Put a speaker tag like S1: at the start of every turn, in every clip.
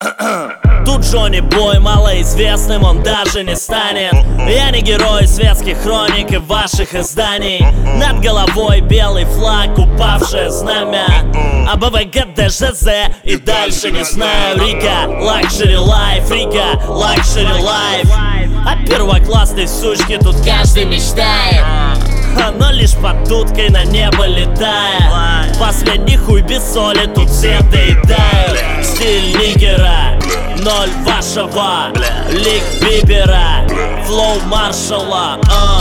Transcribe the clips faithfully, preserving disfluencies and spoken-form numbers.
S1: Тут Джонни Бой малоизвестным он даже не станет. Я не герой светских хроник и ваших изданий. Над головой белый флаг, упавшее знамя. А БВГ, ДЖЗ и дальше не знаю. Рига, лакшери лайф, Рига, лакшери лайф. А первоклассной сучки тут каждый мечтает. Но лишь под дудкой на небо летая. Последний хуй без соли тут все доедают. Стиль нигера, ноль вашего. Лик Бибера, флоу маршала.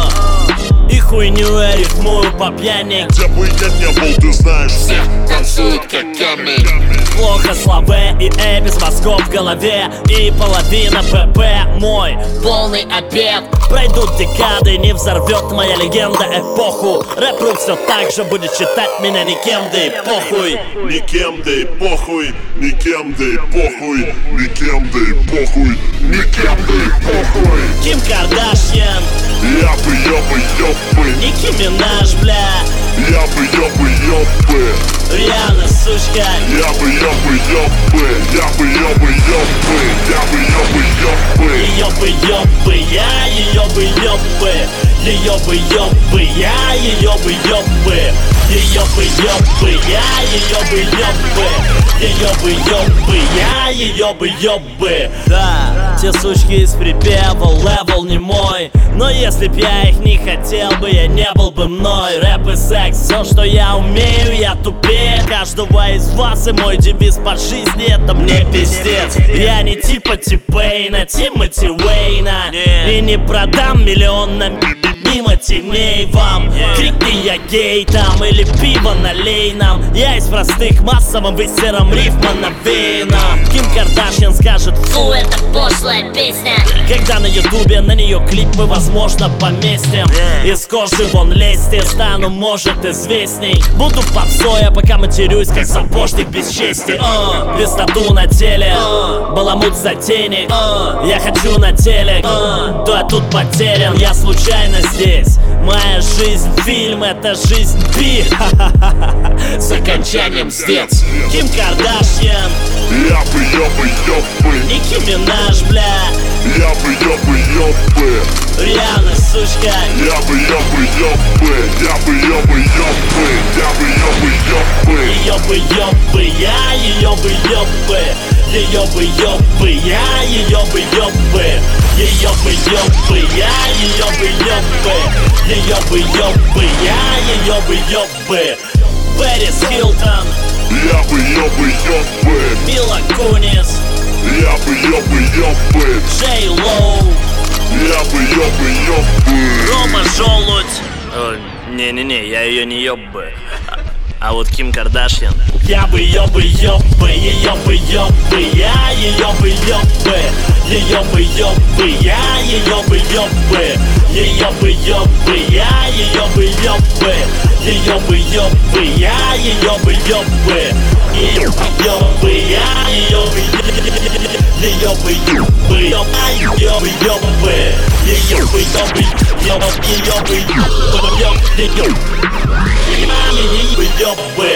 S1: И хуйню я рифмую по пьяни.
S2: Где бы я не был, ты знаешь, всех танцуют как камень.
S1: Плохо славы и э без мозгов в голове. И половина ПП мой полный обед. Пройдут декады, не взорвет моя легенда эпоху. Рэп-ру все так же будет считать меня никем, да и похуй.
S2: Никем, да и похуй, никем, да и похуй, никем, да и похуй, никем, да и похуй.
S1: Ким Кардашьян,
S2: Япы, ёбы, ёбы,
S1: Ники Минаж, бля.
S2: Япы, ёбы, ёбы,
S1: Риана, сучка.
S2: Япы, ёбы, ёбы, Япы, ёбы, ёбы, Япы, ёбы, ёбы.
S1: Ее бы, ёбы, я, ее бы, ёбы. Ее бы, ёбы, я, ее бы, ёбы. Ее бы, ёбы, я, ее бы, ёбы. Ее бы, ёбы, я, ее бы, ёбы. Да, те сучки из припева, левел не мой. Но если б я их не хотел бы, я не был бы мной. Рэп и секс, все, что я умею, я тупее каждого из вас. И мой девиз по жизни, это мне пиздец. Я не типа Ти-Пейна, Тимоти Уэйна. И не продам миллион на мимо теней вам. Крикни я гей там или пиво налей нам. Я из простых массовым высером рифма навеяна. Ким Кардашьян скажет: фу, это пошлая песня. Когда на ютубе на нее клип мы возможно поместим. Из кожи вон лезть и стану, может, известней. Буду попсой, а пока матерюсь, как сапожник без чести. uh, Без тату на теле, uh, баламут за тени. uh, Я хочу на телек, uh, то я тут потерян. Я случайно здесь. Моя жизнь фильм, это жизнь би. С окончанием здесь. Ким Кардашьян,
S2: Япы, ёбы, ёбы,
S1: Ники Минаж, бля.
S2: Япы, ёбы, ёбы,
S1: Риана, сучка.
S2: Япы, ёбы, ёбы, Япы, ёбы, ёбы, Япы, ёбы, ёбы.
S1: Ее бы, ёбы, я, ее бы, ёбы. Ее бы, ёбы, я, ее бы, ёбы. Ее бы, ёбы, я, ее бы, ёбы. Ее бы, ёбы, я, ее бы, ёбы. Пэрис Хилтон,
S2: Япы, ёбы, ёбы,
S1: Мила Кунис,
S2: Япы, ёбы, ёбы,
S1: Джей Лоу,
S2: Япы, ёбы, ёбы.
S1: Рома Желудь. О, не-не-не, я ее не ёбы. А вот Ким Кардашьян. Я бы, ёбы, ёбы, ее бы, ёбы, я, ее бы, ёбы. Ее бы, ёбы, я, ее бы, ёбы. Ее бы, ёбы, я, ее бы, ёбы. Ее бы, ёбы, я, ее бы, ёбы. Ее бы, ёбы, я, ее бы, ее бы, ёбы, ее бы, ёбы. Ее бы, ёбы, ёбы, ее бы, ёбы. Ее бы, ёбы.